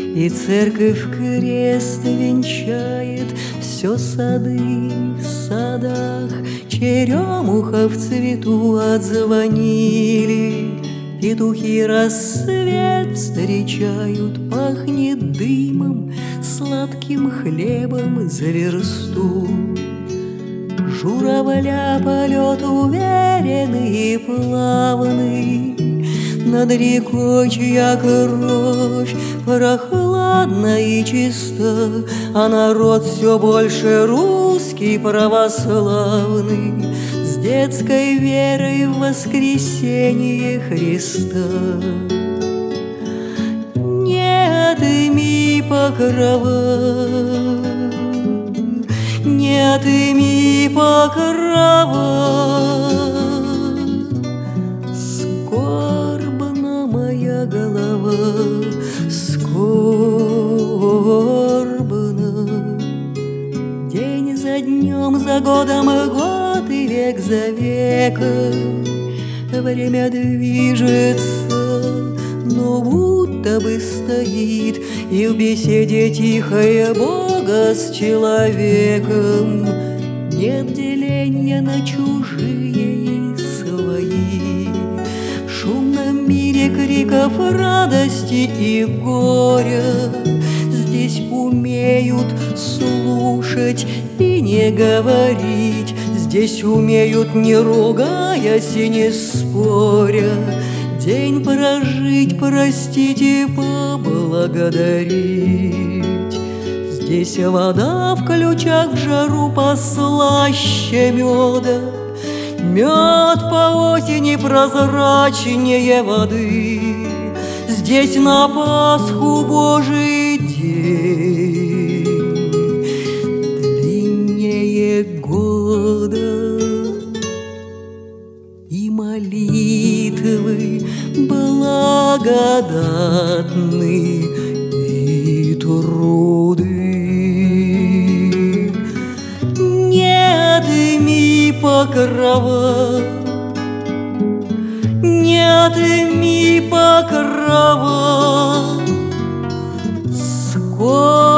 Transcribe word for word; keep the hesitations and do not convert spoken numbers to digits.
И церковь крест венчает все сады в садах. Черемуха в цвету отзвонили, петухи рассвет встречают. Пахнет дымом, сладким хлебом за версту. Журавля полет уверенный и плавный над рекой, чья кровь прохладна и чиста, а народ все больше русский православный, с детской верой в воскресение Христа. Не отыми покрова, не отыми покрова, скорбна моя голова, скорбна. День за днем, за годом год и век за веком время движется, но будто бы стоит и в беседе тихая Бога с человеком. Нет деления на чужие и свои. В шумном мире криков радости и горя здесь умеют слушать и не говорить. Здесь умеют, не ругаясь и не споря, день прожить, простить и поблагодарить. Здесь вода в ключах в жару послаще меда, мед по осени прозрачнее воды. Здесь на Пасху Божий день длиннее года, и молитвы благодатны, и труды. Не отыми покрова, не отыми покрова, скоро